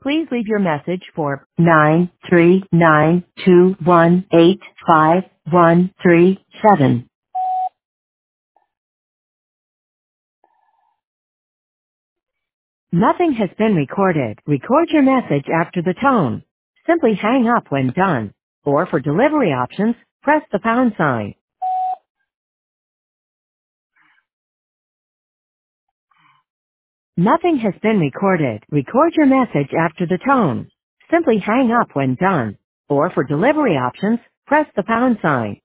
Please leave your message for 93921855137. Nothing has been recorded. Record your message after the tone. Simply hang up when done. Or for delivery options, press the pound sign. Nothing has been recorded. Record your message after the tone. Simply hang up when done. Or for delivery options, press the pound sign.